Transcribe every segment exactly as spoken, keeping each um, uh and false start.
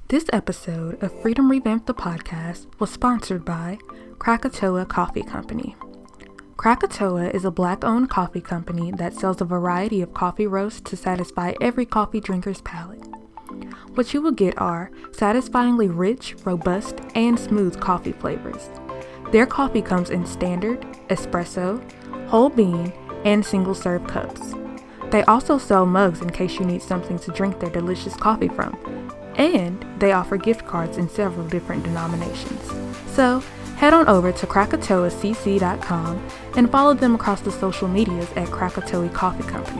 This episode of Freedom Revamped the Podcast was sponsored by Krakatoa Coffee Company. Krakatoa is a black-owned coffee company that sells a variety of coffee roasts to satisfy every coffee drinker's palate. What you will get are satisfyingly rich, robust, and smooth coffee flavors. Their coffee comes in standard, espresso, whole bean, and single-serve cups. They also sell mugs in case you need something to drink their delicious coffee from. And they offer gift cards in several different denominations. So, head on over to krakatoa c c dot com and follow them across the social medias at Krakatoa Coffee Company.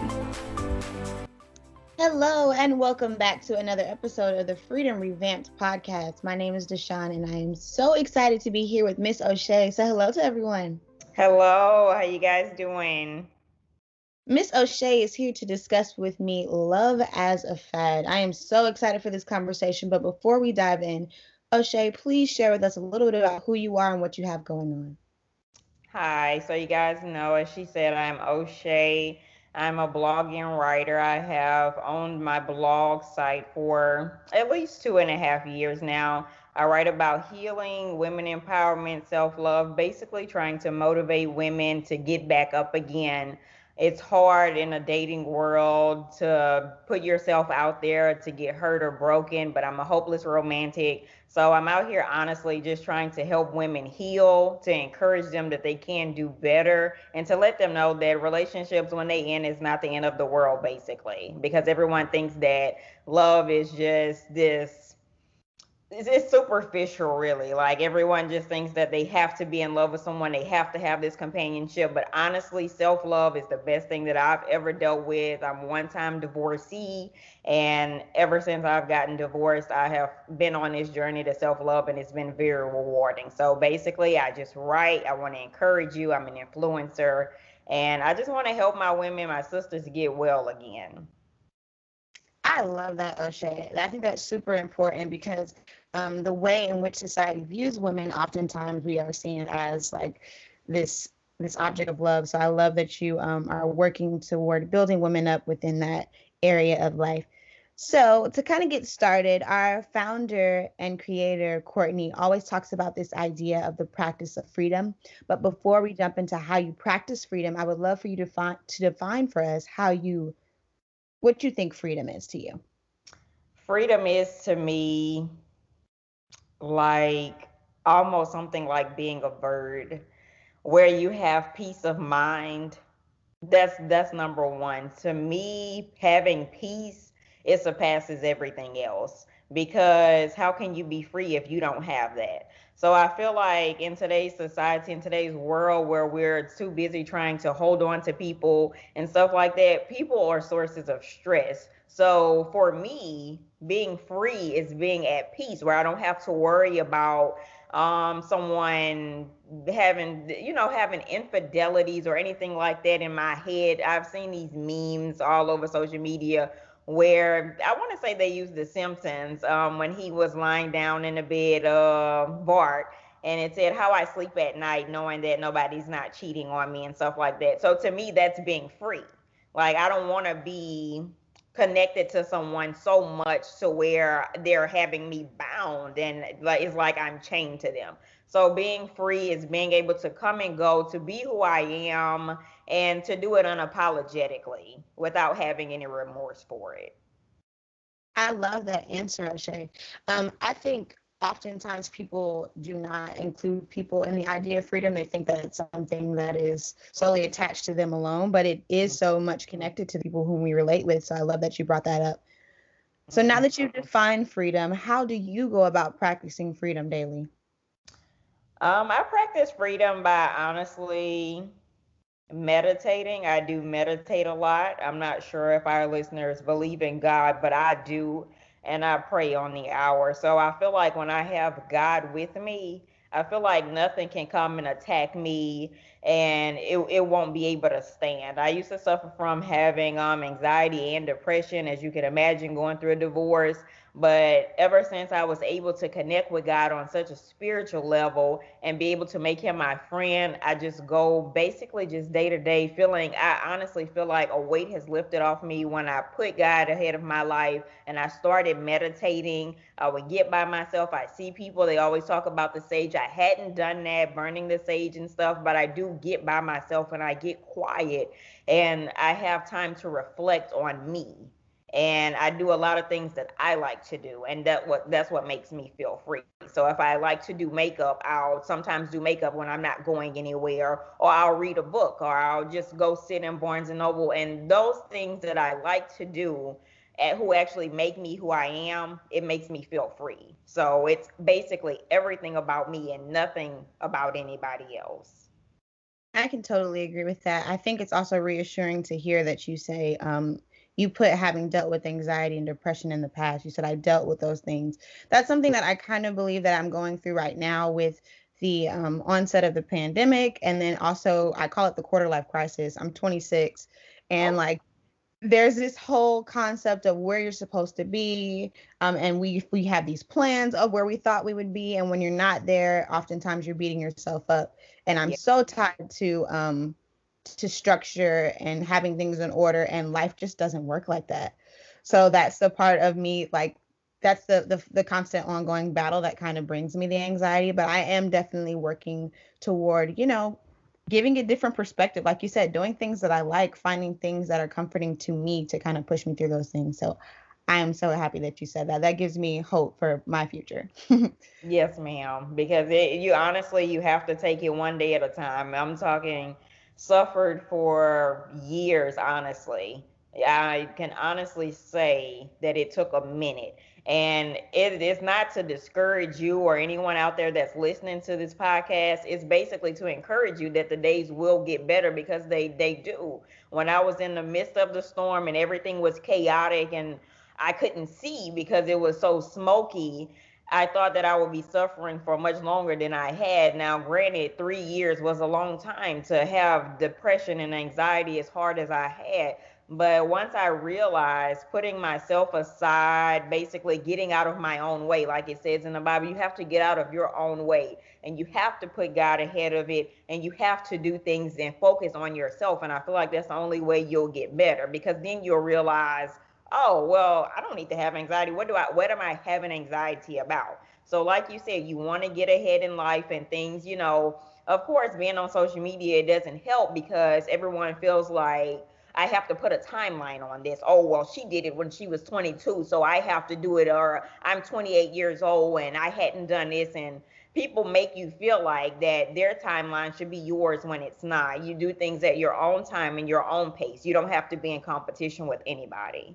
Hello, and welcome back to another episode of the Freedom Revamped Podcast. My name is Deshawn, and I am so excited to be here with Miss O'Shea. Say hello to everyone. Hello, how you guys doing? Miss O'Shea is here to discuss with me love as a fad. I am so excited for this conversation, but before we dive in, O'Shea, please share with us a little bit about who you are and what you have going on. Hi, so you guys know, as she said, I'm O'Shea. I'm a blogging writer. I have owned my blog site for at least two and a half years now. I write about healing, women empowerment, self-love, basically trying to motivate women to get back up again. It's hard in a dating world to put yourself out there to get hurt or broken, but I'm a hopeless romantic. So I'm out here honestly just trying to help women heal, to encourage them that they can do better, and to let them know that relationships, when they end, is not the end of the world, basically. Because everyone thinks that love is just this it's, it's superficial, really. Like, everyone just thinks that they have to be in love with someone, they have to have this companionship. But honestly, self-love is the best thing that I've ever dealt with. I'm one-time divorcee, and ever since I've gotten divorced, I have been on this journey to self-love, and it's been very rewarding. So basically, I just write. I want to encourage you. I'm an influencer, and I just want to help my women, my sisters, get well again. I love that, O'Shea. I think that's super important because um, the way in which society views women, oftentimes we are seen as like this this object of love. So I love that you um, are working toward building women up within that area of life. So to kind of get started, our founder and creator, Courtney, always talks about this idea of the practice of freedom. But before we jump into how you practice freedom, I would love for you to, fi- to define for us how you what you think freedom is to you. Freedom is to me like almost something like being a bird, where you have peace of mind. That's that's number one to me. Having peace, it surpasses everything else, because how can you be free if you don't have that? So I feel like in today's society, in today's world, where we're too busy trying to hold on to people and stuff like that, people are sources of stress. So for me, being free is being at peace, where I don't have to worry about um someone having you know having infidelities or anything like that in my head. I've seen these memes all over social media where I want to say they used the Simpsons, um when he was lying down in the bed of Bart, and it said, how I sleep at night knowing that nobody's not cheating on me and stuff like that. So to me, that's being free. Like, I don't want to be connected to someone so much to where they're having me bound, and like it's like I'm chained to them. So being free is being able to come and go, to be who I am, and to do it unapologetically without having any remorse for it. I love that answer, O'Shea. Um, I think oftentimes people do not include people in the idea of freedom. They think that it's something that is solely attached to them alone, but it is so much connected to the people whom we relate with. So I love that you brought that up. So now that you've defined freedom, how do you go about practicing freedom daily? Um, I practice freedom by honestly meditating. I do meditate a lot. I'm not sure if our listeners believe in God, but I do. And I pray on the hour. So I feel like when I have God with me, I feel like nothing can come and attack me, and it, it won't be able to stand. I used to suffer from having um anxiety and depression, as you can imagine, going through a divorce. But ever since I was able to connect with God on such a spiritual level and be able to make him my friend, I just go basically just day to day feeling, I honestly feel like a weight has lifted off me when I put God ahead of my life and I started meditating. I would get by myself. I see people, they always talk about the sage. I hadn't done that, burning the sage and stuff, but I do get by myself and I get quiet and I have time to reflect on me, and I do a lot of things that I like to do, and that what that's what makes me feel free. So if I like to do makeup, I'll sometimes do makeup when I'm not going anywhere, or I'll read a book, or I'll just go sit in Barnes and Noble, and those things that I like to do and who actually make me who I am, it makes me feel free. So it's basically everything about me and nothing about anybody else. I can totally agree with that. I think it's also reassuring to hear that you say um, you put having dealt with anxiety and depression in the past. You said I dealt with those things. That's something that I kind of believe that I'm going through right now with the um, onset of the pandemic. And then also, I call it the quarter life crisis. I'm twenty-six, and Oh, like there's this whole concept of where you're supposed to be, um, and we we have these plans of where we thought we would be, and when you're not there, oftentimes you're beating yourself up. And I'm yeah. so tied to um to structure and having things in order, and life just doesn't work like that. So that's the part of me, like that's the the, the constant ongoing battle that kind of brings me the anxiety. But I am definitely working toward, you know giving a different perspective, like you said, doing things that I like, finding things that are comforting to me to kind of push me through those things. So I am so happy that you said that. That gives me hope for my future. Yes, ma'am. Because it, you honestly, you have to take it one day at a time. I'm talking suffered for years, honestly. I can honestly say that it took a minute. And it is not to discourage you or anyone out there that's listening to this podcast. It's basically to encourage you that the days will get better, because they they do. When I was in the midst of the storm and everything was chaotic and I couldn't see because it was so smoky, I thought that I would be suffering for much longer than I had. Now, granted, three years was a long time to have depression and anxiety as hard as I had. But once I realized putting myself aside, basically getting out of my own way, like it says in the Bible, you have to get out of your own way and you have to put God ahead of it, and you have to do things and focus on yourself. And I feel like that's the only way you'll get better, because then you'll realize, oh well, I don't need to have anxiety. What do I what am I having anxiety about? So like you said, you want to get ahead in life and things, you know, of course being on social media, it doesn't help because everyone feels like I have to put a timeline on this. Oh well, she did it when she was twenty-two, so I have to do it, or I'm twenty-eight years old and I hadn't done this. And people make you feel like that their timeline should be yours when it's not. You do things at your own time and your own pace. You don't have to be in competition with anybody.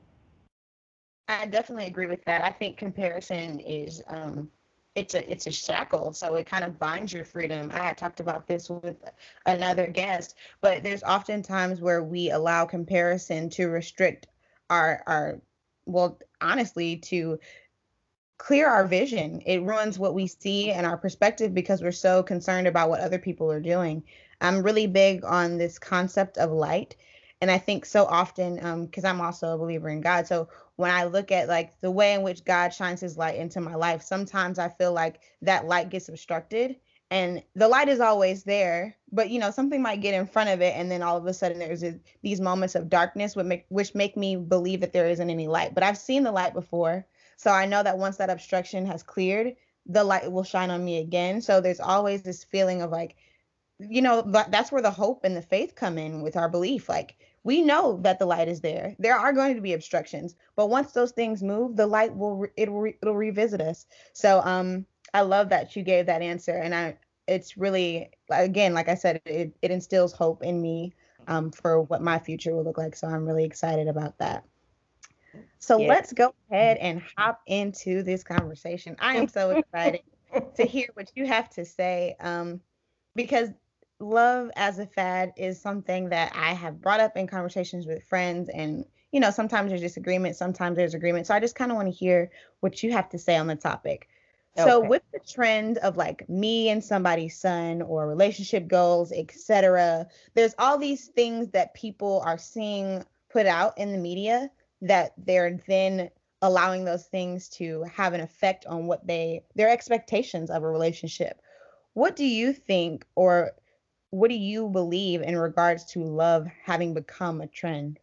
I definitely agree with that. I think comparison is um it's a it's a shackle, so it kind of binds your freedom. I had talked about this with another guest, but there's often times where we allow comparison to restrict our our well, honestly, to clear our vision. It ruins what we see and our perspective because we're so concerned about what other people are doing. I'm really big on this concept of light. And I think so often, um, because I'm also a believer in God. So when I look at like the way in which God shines his light into my life, sometimes I feel like that light gets obstructed. And the light is always there, but you know, something might get in front of it, and then all of a sudden there's a, these moments of darkness which make, which make me believe that there isn't any light. But I've seen the light before, so I know that once that obstruction has cleared, the light will shine on me again. So there's always this feeling of like, you know, that's where the hope and the faith come in with our belief. Like we know that the light is there. There are going to be obstructions, but once those things move, the light will re- it'll re- it'll revisit us. So um, I love that you gave that answer, and I it's really, again, like I said, it it instills hope in me um for what my future will look like. So I'm really excited about that. So Yeah. let's go ahead and hop into this conversation. I am so excited to hear what you have to say, um, because love as a fad is something that I have brought up in conversations with friends. And, you know, sometimes there's disagreement, sometimes there's agreement. So I just kind of want to hear what you have to say on the topic. So Okay. with the trend of like me and somebody's son or relationship goals, et cetera, there's all these things that people are seeing put out in the media that they're then allowing those things to have an effect on what they their expectations of a relationship. What do you think, or what do you believe in regards to love having become a trend?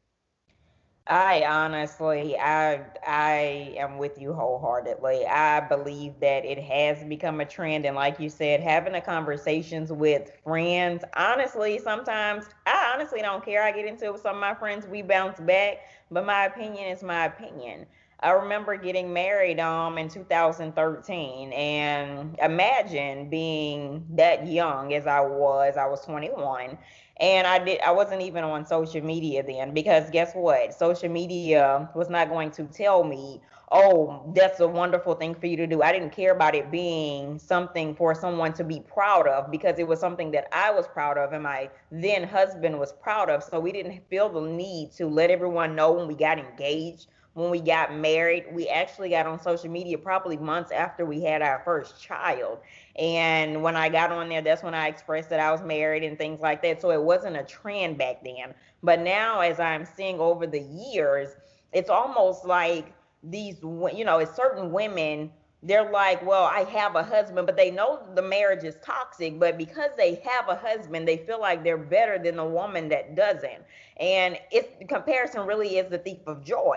I honestly, I I am with you wholeheartedly. I believe that it has become a trend, and like you said, having the conversations with friends. Honestly, sometimes I honestly don't care. I get into it with some of my friends, we bounce back, but my opinion is my opinion. I remember getting married um in two thousand thirteen, and imagine being that young as I was. I was twenty-one, and I did I wasn't even on social media then, because guess what? Social media was not going to tell me, "Oh, that's a wonderful thing for you to do." I didn't care about it being something for someone to be proud of, because it was something that I was proud of and my then husband was proud of. So we didn't feel the need to let everyone know when we got engaged, when we got married. We actually got on social media probably months after we had our first child. And when I got on there, that's when I expressed that I was married and things like that. So it wasn't a trend back then. But now, as I'm seeing over the years, it's almost like these, you know, it's certain women, they're like, well, I have a husband, but they know the marriage is toxic. But because they have a husband, they feel like they're better than the woman that doesn't. And it's comparison really is the thief of joy.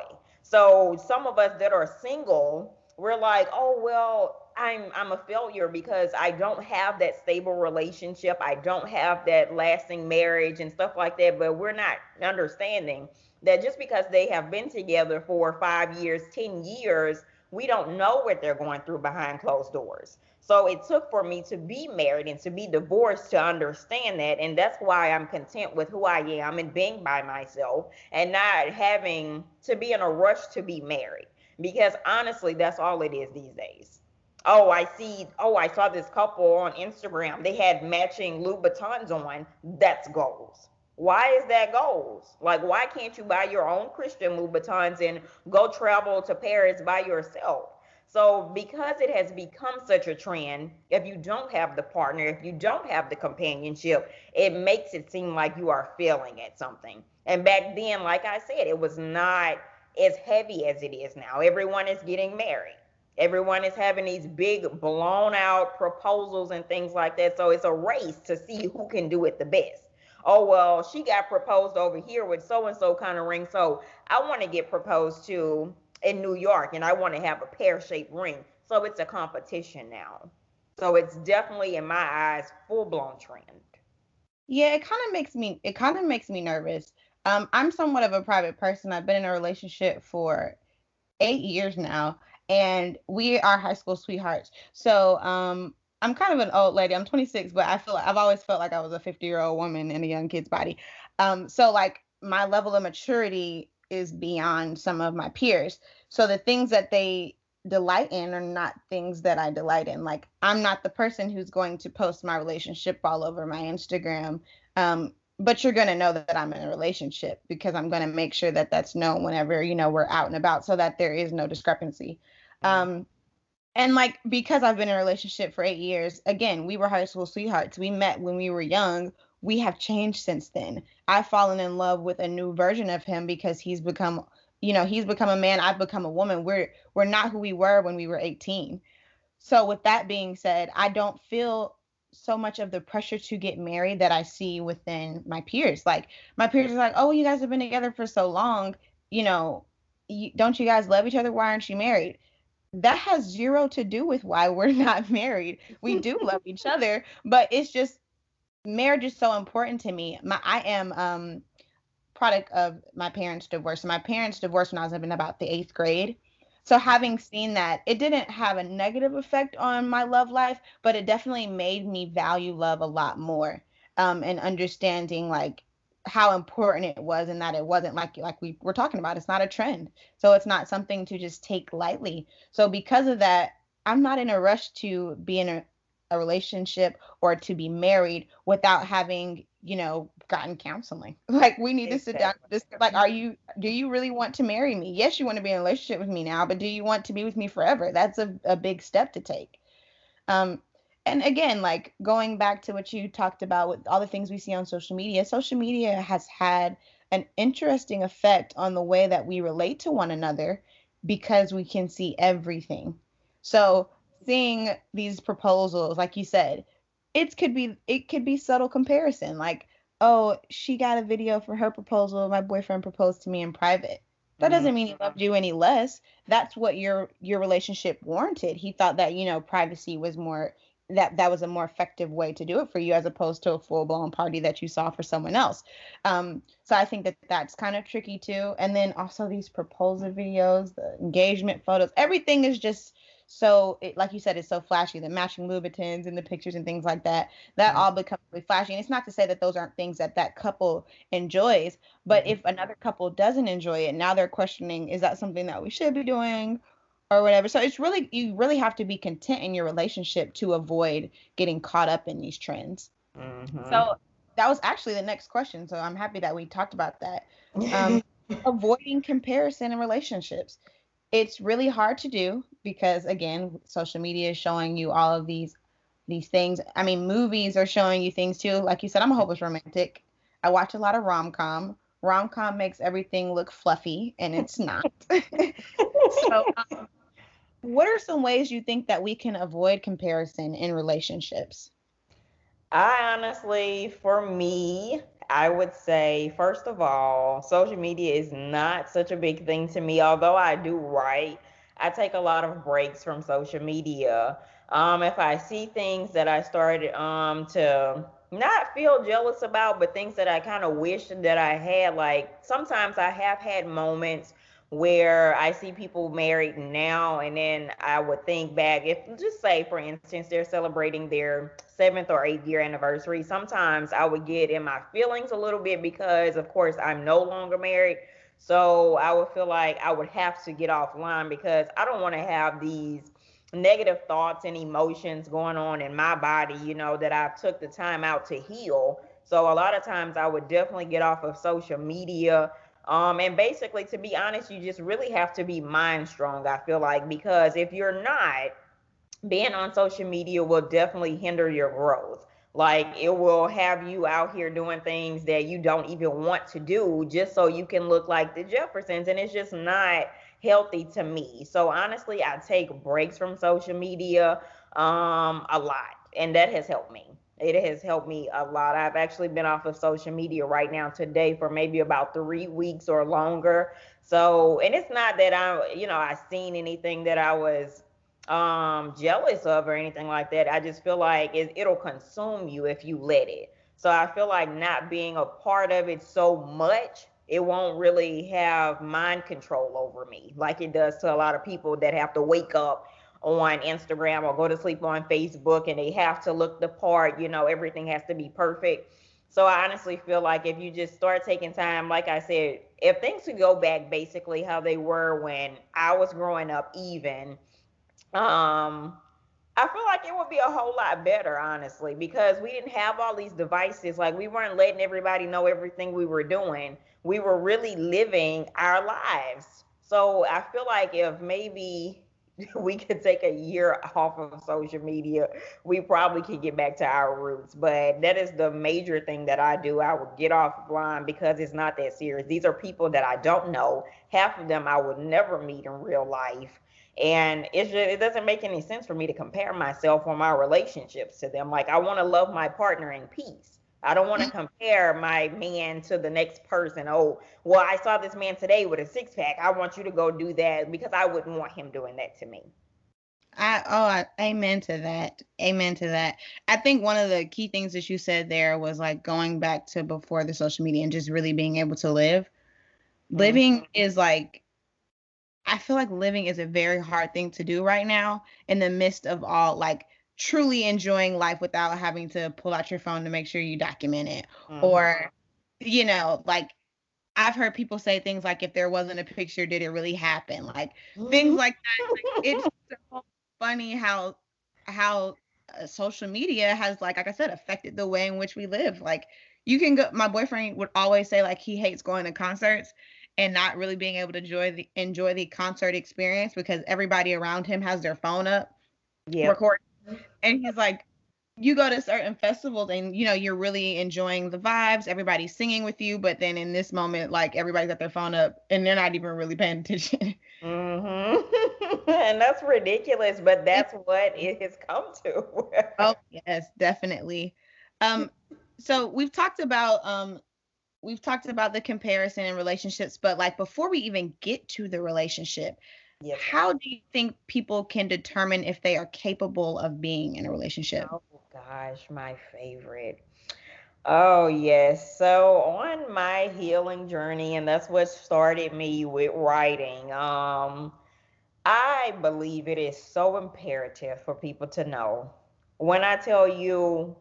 So some of us that are single, we're like, oh well, I'm I'm a failure because I don't have that stable relationship. I don't have that lasting marriage and stuff like that. But we're not understanding that just because they have been together for five years, ten years, we don't know what they're going through behind closed doors. So it took for me to be married and to be divorced to understand that. And that's why I'm content with who I am and being by myself and not having to be in a rush to be married. Because honestly, that's all it is these days. Oh, I see. Oh, I saw this couple on Instagram. They had matching Louboutins on. That's goals. Why is that goals? Like, why can't you buy your own Christian Louboutins and go travel to Paris by yourself? So, because it has become such a trend, if you don't have the partner, if you don't have the companionship, it makes it seem like you are failing at something. And back then, like I said, it was not as heavy as it is now. Everyone is getting married. Everyone is having these big blown out proposals and things like that. So it's a race to see who can do it the best. Oh, well, she got proposed over here with so and so kind of ring. So I want to get proposed to in New York and I want to have a pear shaped ring. So it's a competition now. So it's definitely, in my eyes, full blown trend. Yeah, it kind of makes me it kind of makes me nervous. Um, I'm somewhat of a private person. I've been in a relationship for eight years now, and we are high school sweethearts. So, um, I'm kind of an old lady. I'm twenty-six, but I feel like I've always felt like I was a fifty year old woman in a young kid's body. Um, so like my level of maturity is beyond some of my peers. So the things that they delight in are not things that I delight in. Like I'm not the person who's going to post my relationship all over my Instagram. Um, but you're going to know that I'm in a relationship because I'm going to make sure that that's known whenever, you know, we're out and about so that there is no discrepancy. Um, and like, because I've been in a relationship for eight years, again, we were high school sweethearts. We met when we were young. We have changed since then. I've fallen in love with a new version of him because he's become, you know, he's become a man. I've become a woman. We're, we're not who we were when we were eighteen. So with that being said, I don't feel so much of the pressure to get married that I see within my peers. Like my peers are like, "Oh, you guys have been together for so long, you know, you, don't you guys love each other? Why aren't you married?" That has zero to do with why we're not married. We do love each other, but it's just marriage is so important to me. My I am um product of my parents' divorce. So my parents divorced when I was in about the eighth grade. So having seen that, it didn't have a negative effect on my love life, but it definitely made me value love a lot more. Um, and understanding like how important it was and that it wasn't like like we were talking about, it's not a trend. So it's not something to just take lightly. So because of that, I'm not in a rush to be in a, a relationship or to be married without having, you know, gotten counseling. Like we need to sit down. Exactly. This like, are you? Do you really want to marry me? Yes, you want to be in a relationship with me now, but do you want to be with me forever? That's a, a big step to take. Um, and again, like going back to what you talked about with all the things we see on social media, social media has had an interesting effect on the way that we relate to one another. because we can see everything. So seeing these proposals, like you said, it could be it could be subtle comparison. Like, oh, she got a video for her proposal. My boyfriend proposed to me in private. That doesn't mean he loved you any less. That's what your your relationship warranted. He thought that, you know, privacy was more that that was a more effective way to do it for you as opposed to a full-blown party that you saw for someone else. Um, so I think that that's kind of tricky too. And then also these proposal videos, the engagement photos, everything is just so it, like you said, it's so flashy. The matching Louboutins and the pictures and things like that, that Mm-hmm. all becomes really flashy. And it's not to say that those aren't things that that couple enjoys, but if another couple doesn't enjoy it, now they're questioning, is that something that we should be doing or whatever. So it's really, you really have to be content in your relationship to avoid getting caught up in these trends. Mm-hmm. So that was actually the next question. So I'm happy that we talked about that. Um, avoiding comparison in relationships. It's really hard to do because, again, social media is showing you all of these these things. I mean, movies are showing you things too. Like you said, I'm a hopeless romantic. I watch a lot of rom-com. Rom-com makes everything look fluffy, and it's not. So, um, what are some ways you think that we can avoid comparison in relationships? I honestly, for me, I would say, first of all, social media is not such a big thing to me. Although I do write, I take a lot of breaks from social media. Um, if I see things that I started um to not feel jealous about, but things that I kind of wish that I had, like sometimes I have had moments where I see people married now, and then I would think back, if just say, for instance, they're celebrating their seventh or eighth year anniversary. Sometimes I would get in my feelings a little bit because, of course, I'm no longer married. So I would feel like I would have to get offline because I don't want to have these negative thoughts and emotions going on in my body, you know, that I've took the time out to heal. So a lot of times I would definitely get off of social media. Um, and basically, to be honest, you just really have to be mind strong, I feel like, because if you're not, being on social media will definitely hinder your growth. Like it will have you out here doing things that you don't even want to do just so you can look like the Jeffersons. And it's just not healthy to me. So honestly, I take breaks from social media um, a lot. And that has helped me. It has helped me a lot. I've actually been off of social media right now today for maybe about three weeks or longer. So, and it's not that I, you know, I seen anything that I was um jealous of or anything like that. I just feel like it, it'll consume you if you let it. So I feel like not being a part of it so much, it won't really have mind control over me like it does to a lot of people that have to wake up on Instagram or go to sleep on Facebook and they have to look the part, you know, everything has to be perfect. So I honestly feel like if you just start taking time, like I said, if things could go back basically how they were when I was growing up, even um I feel like it would be a whole lot better, honestly, because we didn't have all these devices. Like, we weren't letting everybody know everything we were doing. We were really living our lives. So I feel like if maybe we could take a year off of social media, we probably could get back to our roots. But that is the major thing that I do. I would get offline because it's not that serious. These are people that I don't know. Half of them I would never meet in real life. And it's just, it doesn't make any sense for me to compare myself or my relationships to them. Like, I want to love my partner in peace. I don't want to compare my man to the next person. Oh, well, I saw this man today with a six pack. I want you to go do that because I wouldn't want him doing that to me. I oh I, amen to that. Amen to that. I think one of the key things that you said there was like going back to before the social media and just really being able to live. Living mm-hmm. is like, I feel like living is a very hard thing to do right now in the midst of all, like, truly enjoying life without having to pull out your phone to make sure you document it. Mm-hmm. Or, you know, like, I've heard people say things like, if there wasn't a picture, did it really happen? Like, mm-hmm. things like that. Like, it's so funny how, how uh, social media has, like, like I said, affected the way in which we live. Like, you can go, my boyfriend would always say, like, he hates going to concerts and not really being able to enjoy the enjoy the concert experience because everybody around him has their phone up, yep. recording. And he's like, you go to certain festivals and, you know, you're really enjoying the vibes, everybody's singing with you, but then in this moment, like, everybody's got their phone up and they're not even really paying attention. Mm-hmm. And that's ridiculous, but that's what it has come to. Oh, yes, definitely. Um, so we've talked about um we've talked about the comparison in relationships, but like before we even get to the relationship, Yes. how do you think people can determine if they are capable of being in a relationship? Oh gosh, my favorite. Oh, yes. So on my healing journey, and that's what started me with writing, um, I believe it is so imperative for people to know. When I tell you,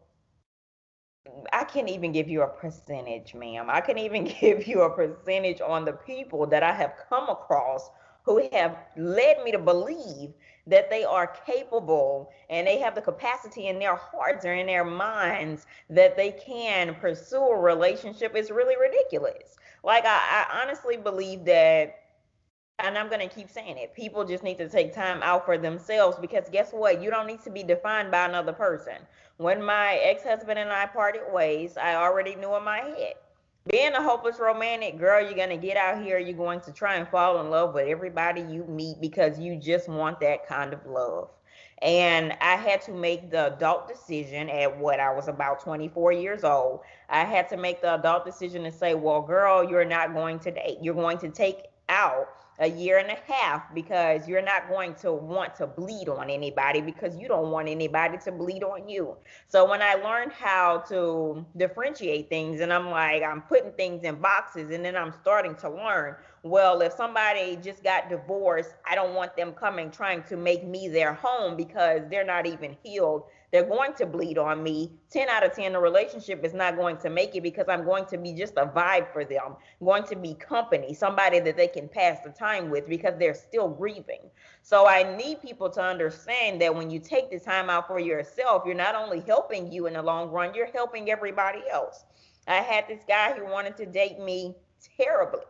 I can't even give you a percentage, ma'am. I can even give you a percentage on the people that I have come across who have led me to believe that they are capable and they have the capacity in their hearts or in their minds that they can pursue a relationship. Is really ridiculous. Like, I, I honestly believe that, and I'm going to keep saying it, people just need to take time out for themselves, because guess what? You don't need to be defined by another person. When my ex-husband and I parted ways, I already knew in my head, being a hopeless romantic, girl, you're going to get out here, you're going to try and fall in love with everybody you meet because you just want that kind of love. And I had to make the adult decision at what, I was about twenty-four years old. I had to make the adult decision to say, well, girl, you're not going to date. You're going to take out a year and a half, because you're not going to want to bleed on anybody, because you don't want anybody to bleed on you. So when I learned how to differentiate things, and I'm like, I'm putting things in boxes, and then I'm starting to learn, well, if somebody just got divorced, I don't want them coming trying to make me their home because they're not even healed. They're going to bleed on me. ten out of ten, the relationship is not going to make it, because I'm going to be just a vibe for them. I'm going to be company, somebody that they can pass the time with, because they're still grieving. So I need people to understand that when you take the time out for yourself, you're not only helping you in the long run, you're helping everybody else. I had this guy who wanted to date me terribly.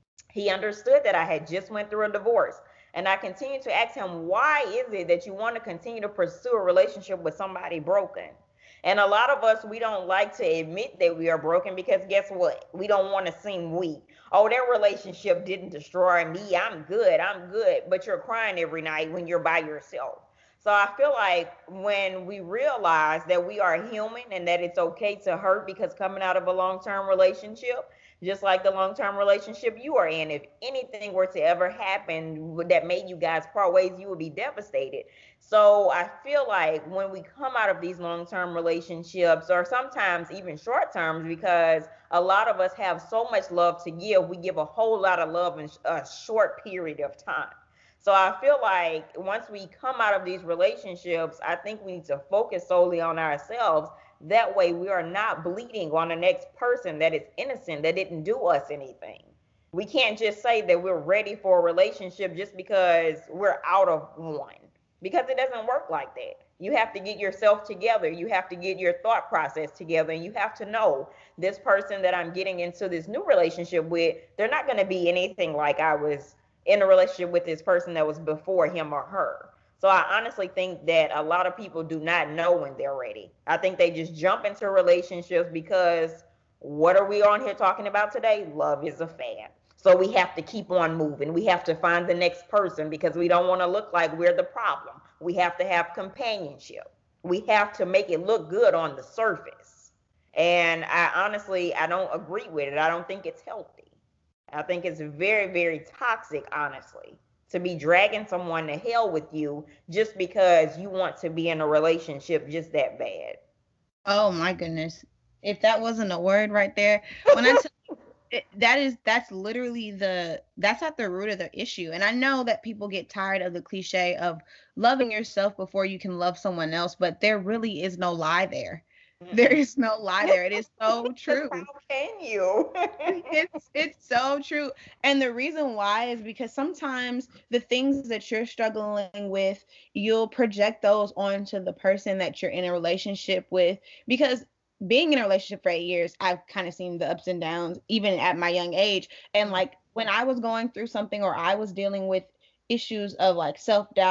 He understood that I had just went through a divorce. And I continued to ask him, why is it that you want to continue to pursue a relationship with somebody broken? And a lot of us, we don't like to admit that we are broken, because guess what? We don't want to seem weak. Oh, their relationship didn't destroy me. I'm good. I'm good. But you're crying every night when you're by yourself. So I feel like when we realize that we are human and that it's okay to hurt, because coming out of a long-term relationship, just like the long-term relationship you are in, if anything were to ever happen that made you guys part ways, you would be devastated. So I feel like when we come out of these long-term relationships, or sometimes even short terms, because a lot of us have so much love to give, we give a whole lot of love in a short period of time. So I feel like once we come out of these relationships, I think we need to focus solely on ourselves. That way we are not bleeding on the next person that is innocent, that didn't do us anything. We can't just say that we're ready for a relationship just because we're out of one, because it doesn't work like that. You have to get yourself together. You have to get your thought process together. And you have to know, this person that I'm getting into this new relationship with, they're not going to be anything like I was in a relationship with this person that was before him or her. So I honestly think that a lot of people do not know when they're ready. I think they just jump into relationships because, what are we on here talking about today? Love is a fad. So we have to keep on moving. We have to find the next person, because we don't want to look like we're the problem. We have to have companionship. We have to make it look good on the surface. And I honestly, I don't agree with it. I don't think it's healthy. I think it's very, very toxic, honestly, to be dragging someone to hell with you just because you want to be in a relationship just that bad. Oh my goodness. If that wasn't a word right there, when I tell you, it, that is, that's literally the, that's at the root of the issue. And I know that people get tired of the cliche of loving yourself before you can love someone else, but there really is no lie there. There is no lie there. It is so true. How can you? it's it's so true. And the reason why is because sometimes the things that you're struggling with, you'll project those onto the person that you're in a relationship with. Because being in a relationship for eight years, I've kind of seen the ups and downs, even at my young age. And like when I was going through something, or I was dealing with issues of like self-doubt,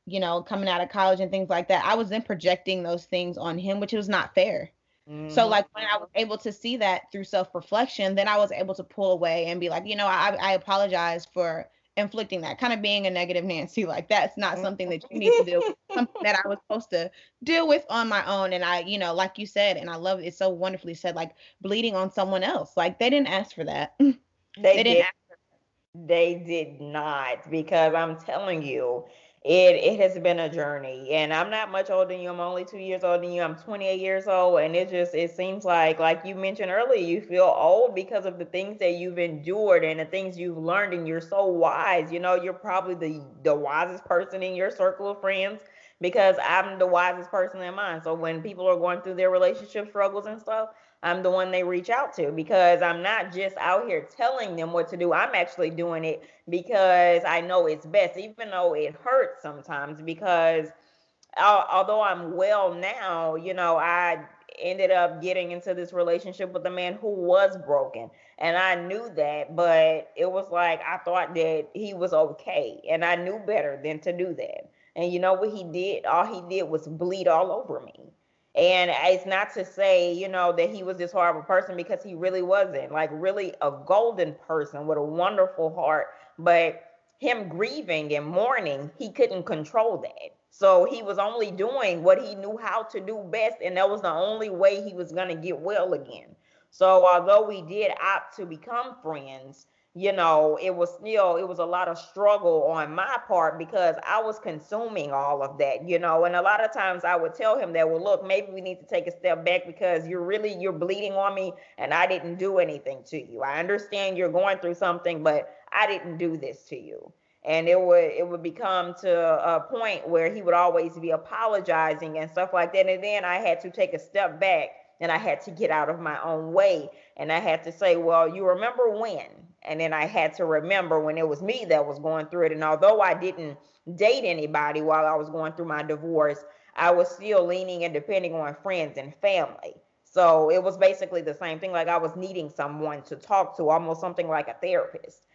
you know, coming out of college and things like that, I was then projecting those things on him, which was not fair. Mm-hmm. So like when I was able to see that through self-reflection, then I was able to pull away and be like, you know, I, I apologize for inflicting that, kind of being a negative Nancy. Like, that's not something that you need to deal with, something that I was supposed to deal with on my own. And I, you know, like you said, and I love it, it's so wonderfully said, like bleeding on someone else. Like, they didn't ask for that. They, they did. didn't ask for that. They did not, because I'm telling you, It it has been a journey, and I'm not much older than you. I'm only two years older than you. I'm twenty-eight years old, and it just it seems like, like you mentioned earlier, you feel old because of the things that you've endured and the things you've learned, and you're so wise. You know, you're probably the the wisest person in your circle of friends, because I'm the wisest person in mine. So when people are going through their relationship struggles and stuff, I'm the one they reach out to, because I'm not just out here telling them what to do. I'm actually doing it because I know it's best, even though it hurts sometimes, because although I'm well now, you know, I ended up getting into this relationship with a man who was broken. And I knew that, but it was like, I thought that he was okay. And I knew better than to do that. And you know what he did? All he did was bleed all over me. And it's not to say, you know, that he was this horrible person, because he really wasn't. Like, really a golden person with a wonderful heart. But him grieving and mourning, he couldn't control that. So he was only doing what he knew how to do best. And that was the only way he was going to get well again. So although we did opt to become friends, you know, it was still, it was a lot of struggle on my part, because I was consuming all of that, you know, and a lot of times I would tell him that, well, look, maybe we need to take a step back, because you're really, you're bleeding on me, and I didn't do anything to you. I understand you're going through something, but I didn't do this to you. And it would, it would become to a point where he would always be apologizing and stuff like that. And then I had to take a step back, and I had to get out of my own way. And I had to say, well, you remember when? And then I had to remember when it was me that was going through it. And although I didn't date anybody while I was going through my divorce, I was still leaning and depending on friends and family. So it was basically the same thing. Like, I was needing someone to talk to, almost something like a therapist.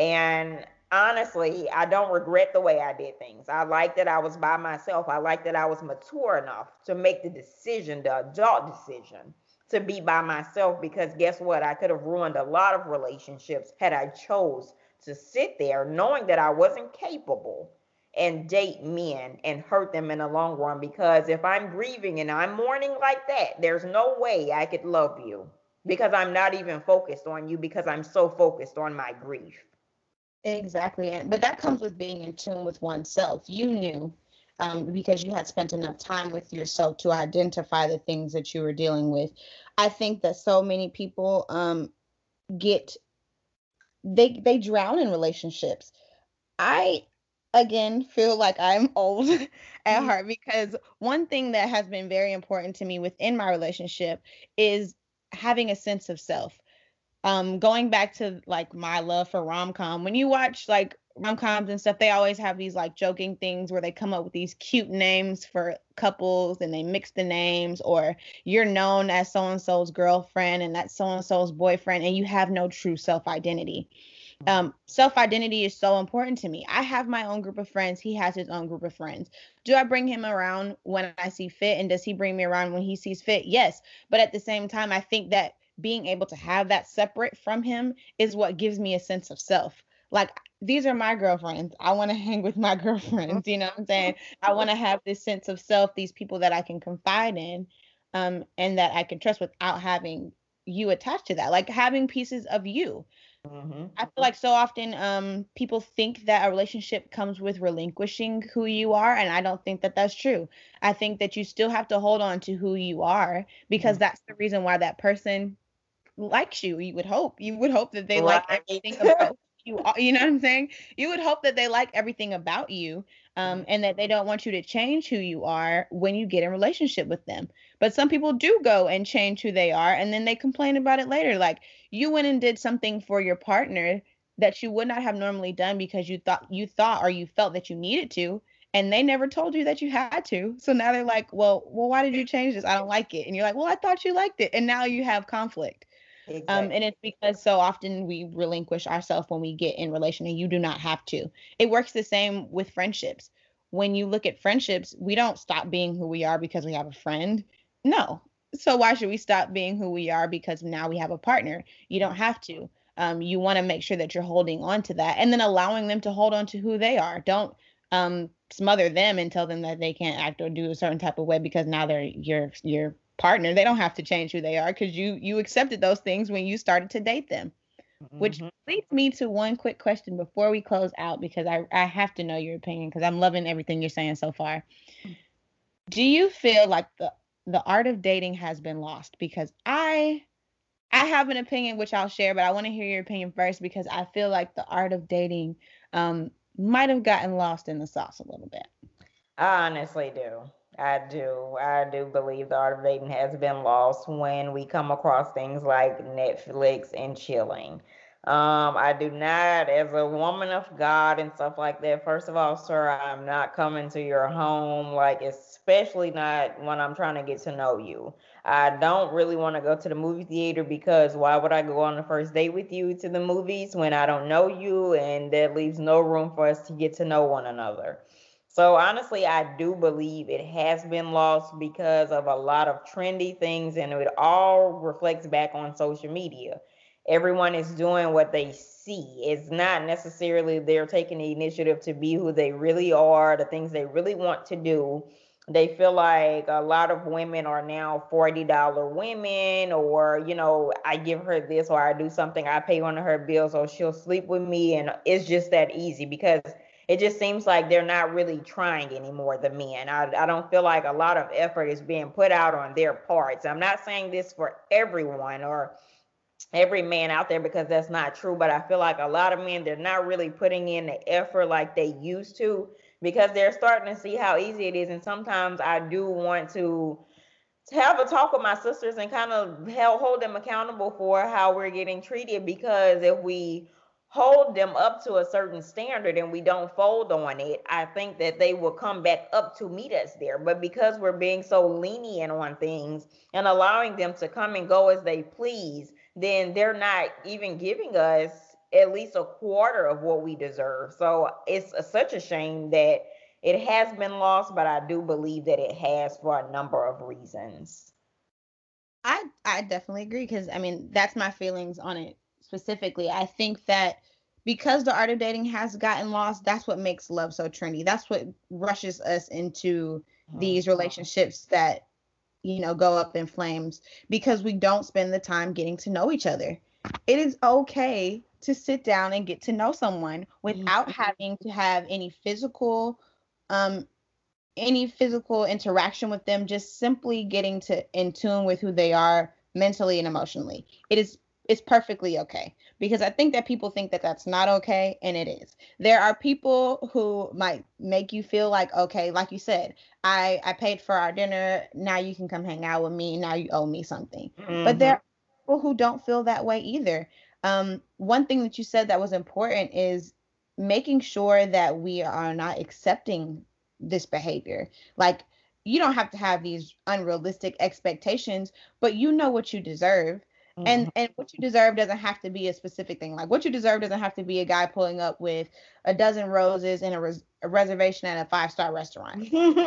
And honestly, I don't regret the way I did things. I like that I was by myself. I like that I was mature enough to make the decision, the adult decision, to be by myself, because guess what? I could have ruined a lot of relationships had I chose to sit there knowing that I wasn't capable and date men and hurt them in the long run. Because if I'm grieving and I'm mourning like that, there's no way I could love you, because I'm not even focused on you, because I'm so focused on my grief. Exactly. But that comes with being in tune with oneself. You knew, um, because you had spent enough time with yourself to identify the things that you were dealing with. I think that so many people um, get, they, they drown in relationships. I, again, feel like I'm old at heart, because one thing that has been very important to me within my relationship is having a sense of self. Um, going back to like my love for rom-com, when you watch like rom-coms and stuff, they always have these like joking things where they come up with these cute names for couples and they mix the names, or you're known as so-and-so's girlfriend and that's so-and-so's boyfriend, and you have no true self-identity. Um, self-identity is so important to me. I have my own group of friends. He has his own group of friends. Do I bring him around when I see fit? And does he bring me around when he sees fit? Yes. But at the same time, I think that being able to have that separate from him is what gives me a sense of self. Like, these are my girlfriends. I want to hang with my girlfriends. You know what I'm saying? I want to have this sense of self, these people that I can confide in, um, and that I can trust without having you attached to that, like having pieces of you. Mm-hmm. I feel like so often um, people think that a relationship comes with relinquishing who you are, and I don't think that that's true. I think that you still have to hold on to who you are, because mm-hmm. that's the reason why that person likes you. You would hope. You would hope that they right. like everything about you. You know what I'm saying? You would hope that they like everything about you, um, and that they don't want you to change who you are when you get in a relationship with them. But some people do go and change who they are, and then they complain about it later. Like, you went and did something for your partner that you would not have normally done because you thought you thought or you felt that you needed to, and they never told you that you had to. So now they're like, well, well, why did you change this? I don't like it. And you're like, well, I thought you liked it. And now you have conflict. Exactly. Um, and it's because so often we relinquish ourselves when we get in relation, and you do not have to. It works the same with friendships. when you look at friendships, we don't stop being who we are because we have a friend. No. So why should we stop being who we are because now we have a partner? You don't have to. Um, you want to make sure that you're holding on to that and then allowing them to hold on to who they are. Don't um, smother them and tell them that they can't act or do a certain type of way because now they're your your partner. They don't have to change who they are because you you accepted those things when you started to date them. Which Mhm. leads me to one quick question before we close out, because I, I have to know your opinion because I'm loving everything you're saying so far. Do you feel like the the art of dating has been lost? Because I I have an opinion which I'll share, but I want to hear your opinion first because I feel like the art of dating um might have gotten lost in the sauce a little bit. I honestly do. I do. I do believe the art of dating has been lost when we come across things like Netflix and chilling. Um, I do not, as a woman of God and stuff like that. First of all, sir, I'm not coming to your home, like, especially not when I'm trying to get to know you. I don't really want to go to the movie theater because why would I go on the first date with you to the movies when I don't know you and that leaves no room for us to get to know one another? So honestly, I do believe it has been lost because of a lot of trendy things, and it all reflects back on social media. Everyone is doing what they see. It's not necessarily they're taking the initiative to be who they really are, the things they really want to do. They feel like a lot of women are now forty dollar women, or, you know, I give her this or I do something, I pay one of her bills, or she'll sleep with me. And it's just that easy because it just seems like they're not really trying anymore, the men. I, I don't feel like a lot of effort is being put out on their parts. I'm not saying this for everyone or every man out there because that's not true, but I feel like a lot of men, they're not really putting in the effort like they used to because they're starting to see how easy it is. And sometimes I do want to to have a talk with my sisters and kind of help hold them accountable for how we're getting treated, because if we hold them up to a certain standard and we don't fold on it, I think that they will come back up to meet us there. But because we're being so lenient on things and allowing them to come and go as they please, then they're not even giving us at least a quarter of what we deserve. So it's a, such a shame that it has been lost, but I do believe that it has for a number of reasons. I I definitely agree because I mean that's my feelings on it specifically. I think that because the art of dating has gotten lost, that's what makes love so trendy. That's what rushes us into Mhm. these relationships that you know go up in flames because we don't spend the time getting to know each other. It is okay to sit down and get to know someone without having to have any physical um any physical interaction with them, just simply getting to in tune with who they are mentally and emotionally. It is it's perfectly okay because I think that people think that that's not okay, and it is. There are people who might make you feel like, okay, like you said, I I paid for our dinner, now you can come hang out with me, now you owe me something. But there Mhm. are people who don't feel that way either. Um, one thing that you said that was important is making sure that we are not accepting this behavior. Like, you don't have to have these unrealistic expectations, but you know what you deserve. And Mhm. and what you deserve doesn't have to be a specific thing. Like, what you deserve doesn't have to be a guy pulling up with a dozen roses and a, res- a reservation at a five star restaurant,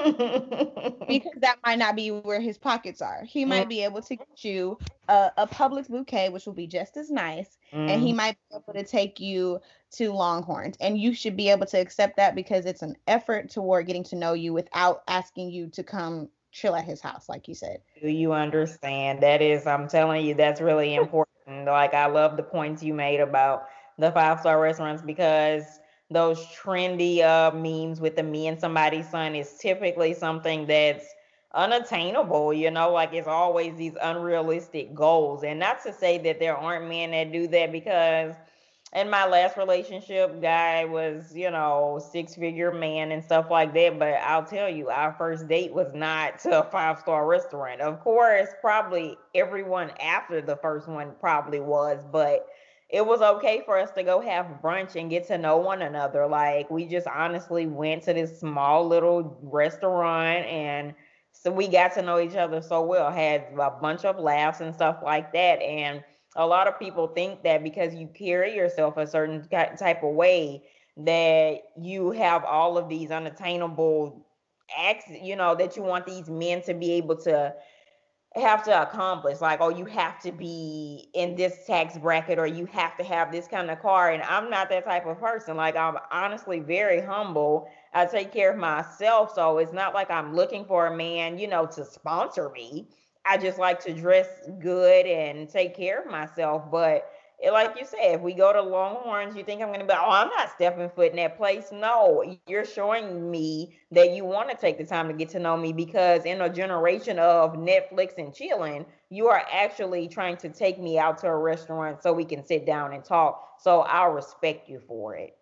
because that might not be where his pockets are. He might be able to get you a, a Publix bouquet, which will be just as nice, and he Mhm. might be able to take you to Longhorns, and you should be able to accept that because it's an effort toward getting to know you without asking you to come chill at his house, like you said. Do you understand? That is, I'm telling you, that's really important. Like, I love the points you made about the five star restaurants because those trendy uh, memes with the me and somebody's son is typically something that's unattainable, you know, like it's always these unrealistic goals. And not to say that there aren't men that do that, because in my last relationship, guy was, you know, six figure man and stuff like that. But I'll tell you, our first date was not to a five star restaurant. Of course, probably everyone after the first one probably was, but it was okay for us to go have brunch and get to know one another. Like, we just honestly went to this small little restaurant, and so we got to know each other so well, had a bunch of laughs and stuff like that. And a lot of people think that because you carry yourself a certain type of way, that you have all of these unattainable acts, you know, that you want these men to be able to have to accomplish. Like, oh, you have to be in this tax bracket, or you have to have this kind of car. And I'm not that type of person. Like, I'm honestly very humble. I take care of myself. So it's not like I'm looking for a man, you know, to sponsor me. I just like to dress good and take care of myself. But it, like you said, if we go to Longhorns, you think I'm going to be, oh, I'm not stepping foot in that place. No, you're showing me that you want to take the time to get to know me, because in a generation of Netflix and chilling, you are actually trying to take me out to a restaurant so we can sit down and talk. So I'll respect you for it.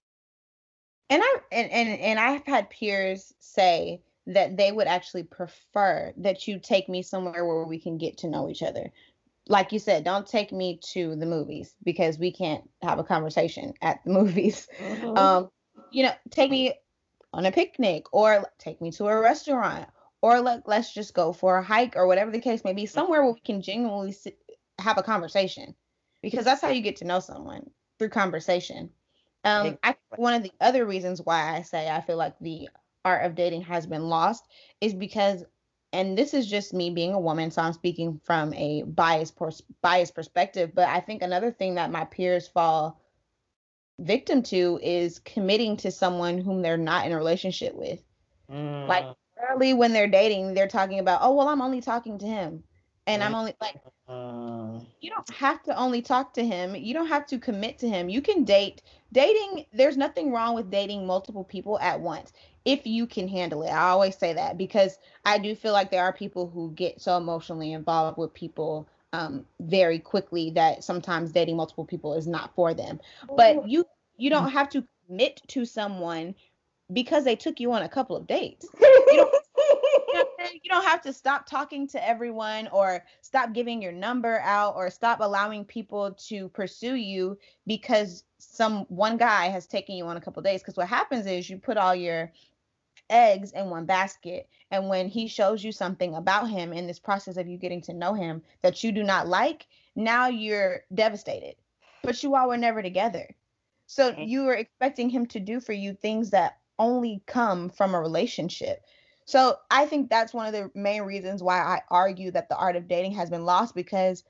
And I and, and and I've had peers say that they would actually prefer that you take me somewhere where we can get to know each other. Like you said, don't take me to the movies because we can't have a conversation at the movies. Mm-hmm. Um, you know, take me on a picnic, or take me to a restaurant, or let, let's just go for a hike, or whatever the case may be, somewhere where we can genuinely sit, have a conversation, because that's how you get to know someone, through conversation. Um, I, one of the other reasons why I say I feel like the art of dating has been lost is because, and this is just me being a woman, so I'm speaking from a biased, biased perspective, but I think another thing that my peers fall victim to is committing to someone whom they're not in a relationship with. Mm. Like, early when they're dating, they're talking about, oh, well, I'm only talking to him. And mm. I'm only like, mm. you don't have to only talk to him. You don't have to commit to him. You can date. Dating, there's nothing wrong with dating multiple people at once, if you can handle it. I always say that, because I do feel like there are people who get so emotionally involved with people um, very quickly that sometimes dating multiple people is not for them. But you you don't have to commit to someone because they took you on a couple of dates. You don't, you don't have to stop talking to everyone, or stop giving your number out, or stop allowing people to pursue you because some one guy has taken you on a couple of days. Because what happens is you put all your eggs in one basket, and when he shows you something about him in this process of you getting to know him that you do not like, now you're devastated. But you all were never together. So you were expecting him to do for you things that only come from a relationship. So I think that's one of the main reasons why I argue that the art of dating has been lost, because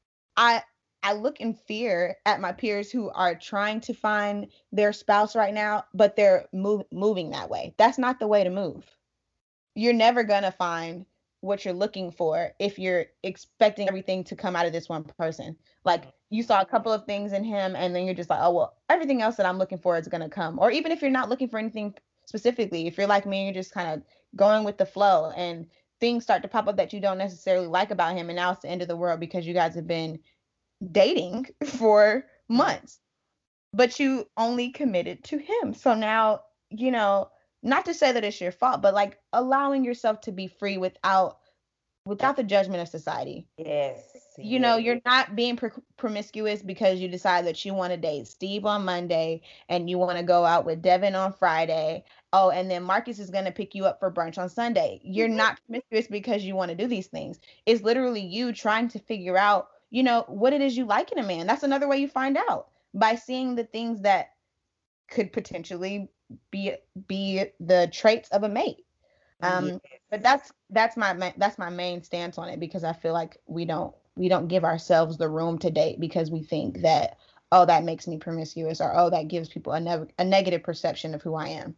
I I look in fear at my peers who are trying to find their spouse right now, but they're move, moving that way. That's not the way to move. You're never going to find what you're looking for if you're expecting everything to come out of this one person. Like, you saw a couple of things in him, and then you're just like, oh, well, everything else that I'm looking for is going to come. Or even if you're not looking for anything specifically, if you're like me, you're just kind of going with the flow, and things start to pop up that you don't necessarily like about him, and now it's the end of the world because you guys have been dating for months, but you only committed to him. So now, you know, not to say that it's your fault, but like allowing yourself to be free without without the judgment of society. Yes. You yes. know, you're not being pr- promiscuous because you decide that you want to date Steve on Monday and you want to go out with Devin on Friday. Oh, and then Marcus is going to pick you up for brunch on Sunday. You're mm-hmm. not promiscuous because you want to do these things. It's literally you trying to figure out, you know, what it is you like in a man. That's another way you find out, by seeing the things that could potentially be be the traits of a mate. Um, yes. But that's that's my that's my main stance on it, because I feel like we don't we don't give ourselves the room to date because we think that, oh, that makes me promiscuous, or oh, that gives people a, ne- a negative perception of who I am.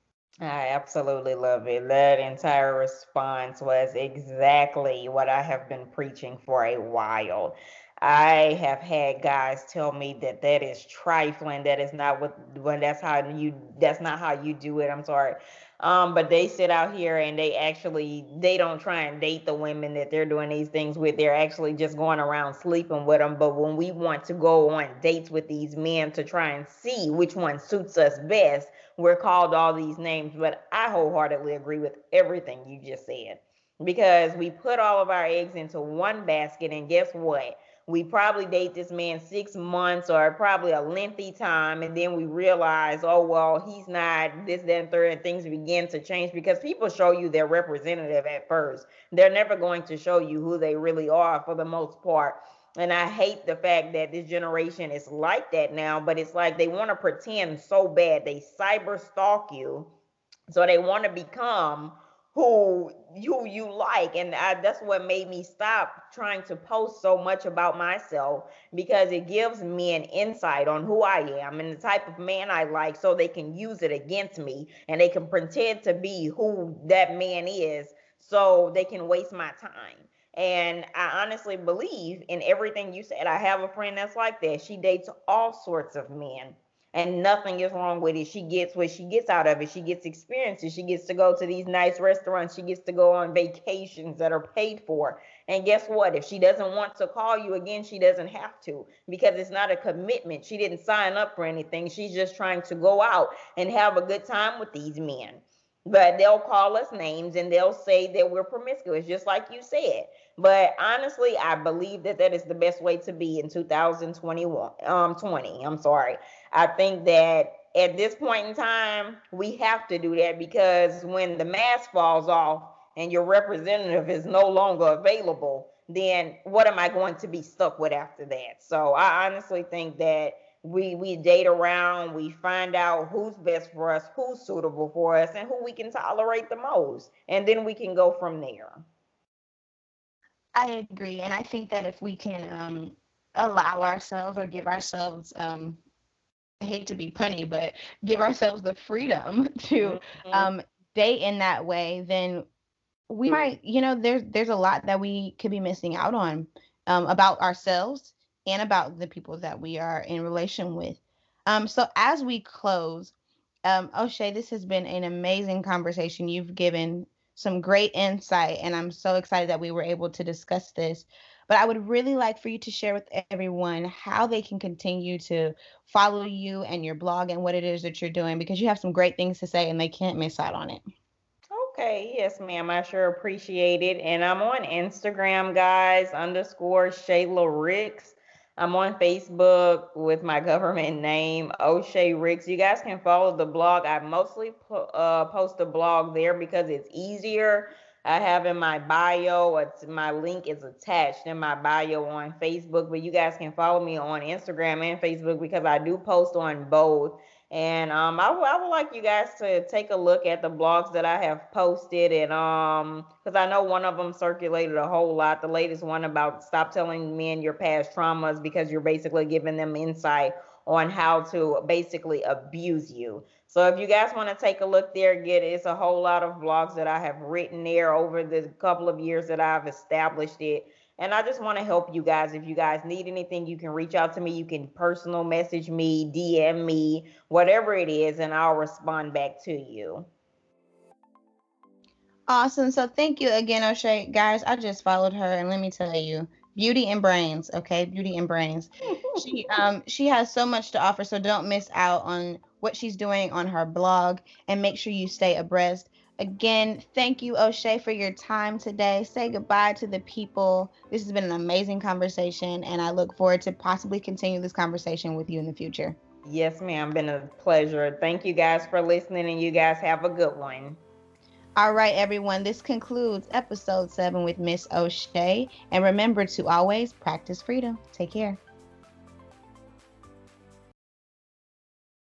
I absolutely love it. That entire response was exactly what I have been preaching for a while. I have had guys tell me that that is trifling. That is not what, when that's how you, that's not how you do it. I'm sorry. Um, but they sit out here and they actually, they don't try and date the women that they're doing these things with. They're actually just going around sleeping with them. But when we want to go on dates with these men to try and see which one suits us best, we're called all these names. But I wholeheartedly agree with everything you just said, because we put all of our eggs into one basket, and guess what? We probably date this man six months or probably a lengthy time, and then we realize, oh, well, he's not this, that, and third, and things begin to change, because people show you their representative at first. They're never going to show you who they really are for the most part. And I hate the fact that this generation is like that now, but it's like they want to pretend so bad. They cyber stalk you. So they want to become who you you like. And I, that's what made me stop trying to post so much about myself, because it gives me an insight on who I am and the type of man I like, so they can use it against me and they can pretend to be who that man is so they can waste my time. And I honestly believe in everything you said. I have a friend that's like that. She dates all sorts of men and nothing is wrong with it. She gets what she gets out of it. She gets experiences. She gets to go to these nice restaurants. She gets to go on vacations that are paid for. And guess what? If she doesn't want to call you again, she doesn't have to, because it's not a commitment. She didn't sign up for anything. She's just trying to go out and have a good time with these men. But they'll call us names and they'll say that we're promiscuous, just like you said. But honestly, I believe that that is the best way to be in two thousand twenty-one, um, twenty. I'm sorry. I think that at this point in time, we have to do that, because when the mask falls off and your representative is no longer available, then what am I going to be stuck with after that? So I honestly think that we we date around, we find out who's best for us, who's suitable for us, and who we can tolerate the most, and then we can go from there. I agree, and I think that if we can um, allow ourselves or give ourselves, um, I hate to be punny, but give ourselves the freedom to mm-hmm. um, date in that way, then we might, you know, there's there's a lot that we could be missing out on um, about ourselves and about the people that we are in relation with. Um, so as we close, um, O'Shea, this has been an amazing conversation. You've given some great insight, and I'm so excited that we were able to discuss this. But I would really like for you to share with everyone how they can continue to follow you and your blog and what it is that you're doing, because you have some great things to say and they can't miss out on it. Okay, yes, ma'am. I sure appreciate it. And I'm on Instagram, guys, underscore Shayla Ricks. I'm on Facebook with my government name, O'Shea Ricks. You guys can follow the blog. I mostly po- uh, post a blog there because it's easier. I have in my bio, it's, my link is attached in my bio on Facebook, but you guys can follow me on Instagram and Facebook because I do post on both. And um, I, w- I would like you guys to take a look at the blogs that I have posted, and um, because I know one of them circulated a whole lot. The latest one about stop telling men your past traumas, because you're basically giving them insight on how to basically abuse you. So if you guys want to take a look there, get it. It's a whole lot of blogs that I have written there over the couple of years that I've established it. And I just want to help you guys. If you guys need anything, you can reach out to me. You can personal message me, D M me, whatever it is, and I'll respond back to you. Awesome. So thank you again, O'Shea. Guys, I just followed her, and let me tell you, beauty and brains, okay? Beauty and brains. She um she has so much to offer, so don't miss out on what she's doing on her blog, and make sure you stay abreast. Again, thank you, O'Shea, for your time today. Say goodbye to the people. This has been an amazing conversation, and I look forward to possibly continue this conversation with you in the future. Yes, ma'am. Been a pleasure. Thank you guys for listening, and you guys have a good one. All right, everyone. This concludes episode seven with Miss O'Shea. And remember to always practice freedom. Take care.